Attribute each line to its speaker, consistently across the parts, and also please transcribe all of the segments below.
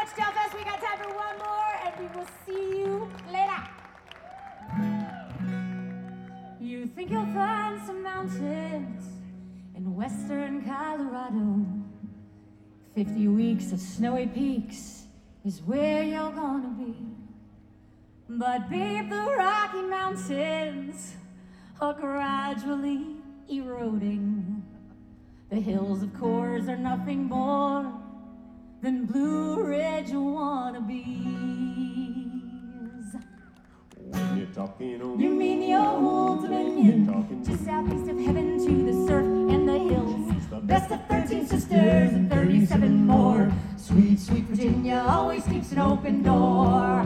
Speaker 1: much, Delfest. We got time for one more, and we will see you later. You think you'll find some mountains in western Colorado. 50 weeks of snowy peaks is where you're gonna be. But babe, the Rocky Mountains are gradually eroding. The hills, of course, are nothing more than Blue Ridge wannabes.
Speaker 2: When you're talking on,
Speaker 1: You mean the Old Dominion, just southeast of heaven to the surf and the hills. Best of 13 sisters and 37 more. Sweet, sweet Virginia always keeps an open door.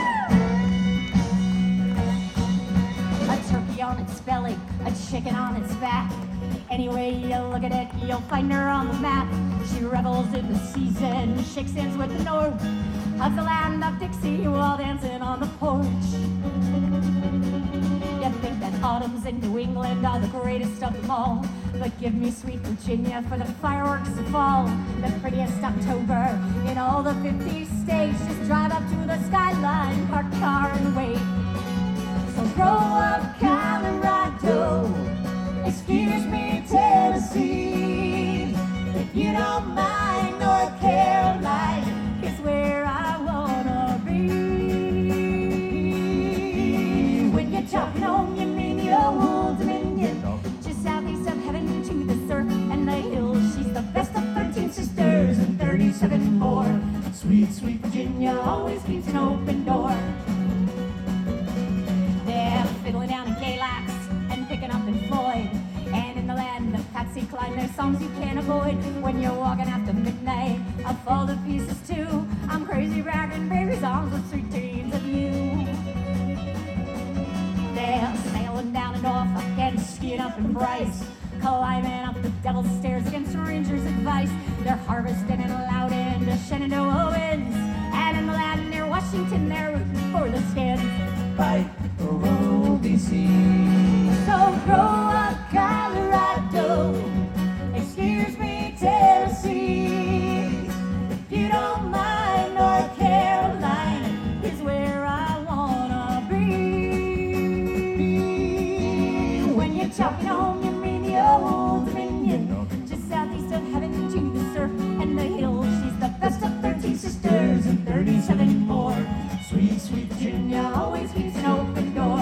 Speaker 1: A turkey on its belly, a chicken on its back. Any way you look at it, you'll find her on the map. She revels in the season, shakes hands with the north of the land of Dixie while dancing on the porch. You think that autumns in New England are the greatest of them all, but give me sweet Virginia for the fireworks of fall. The prettiest October in all the 50 states. Just drive up to the skyline, park car and wait. So grow up Colorado, excuse me Tennessee, if you don't mind. North Carolina is where I wanna be. When you're talking home, you mean the Old Dominion, just southeast of heaven to the surf and the hills. She's the best of 13 sisters and 37 more. Sweet, sweet Virginia always keeps an open door. They're fiddling down in Galax and picking up in Floyd, and in the land of Patsy Cline there's songs you can't avoid. When you're walking after midnight, I fall to pieces too. I'm crazy bragging baby songs with sweet dreams of you. They're sailing down in Norfolk and skiing up in Bryce, climbing up the devil's stairs against Ranger's advice. They're harvesting in Loudon to Shenandoah winds, and in the land near Washington they're rooting for the Skins.
Speaker 3: Fight for OBC.
Speaker 1: So grow up Colorado, excuse me Tennessee, if you don't mind. North Carolina is where I wanna be. When you're talking home, you mean the Old Dominion, just southeast of heaven to the surf and the hills. She's the best of 13 sisters and 37 more. Sweet, sweet Virginia always keeps an open door.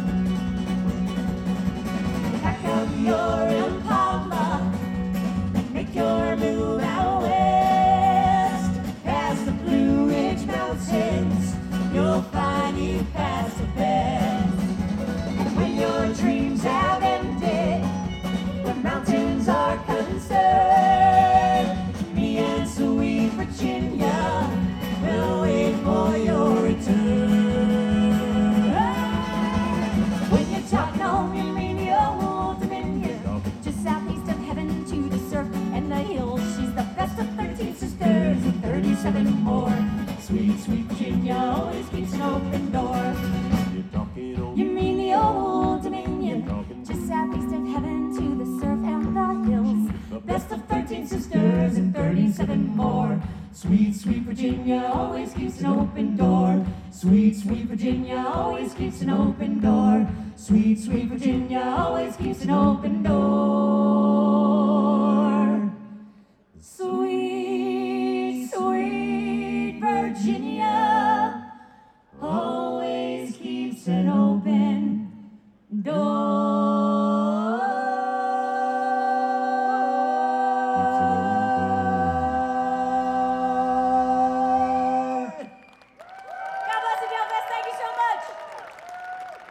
Speaker 1: Pack up your Impala and make your move out west. Past the Blue Ridge Mountains, you'll find you past the best. And when your dreams have ended, the mountains are concerned, me and sweet Virginia will wait for your return. When you're talking home, you mean the Old Dominion, just southeast of heaven to the surf and the hills. She's the best of 13 sisters and 37 more. Sweet, sweet Virginia always keeps an open door.
Speaker 2: you're talking on,
Speaker 1: You mean the Old Dominion, just southeast of heaven to the surf and the hills. Best of 13 sisters and 37 more. Sweet, sweet Virginia always keeps an open door. Sweet, sweet Virginia always keeps an open door. Sweet, sweet Virginia always keeps an open door. Sweet, sweet Virginia always keeps an open door.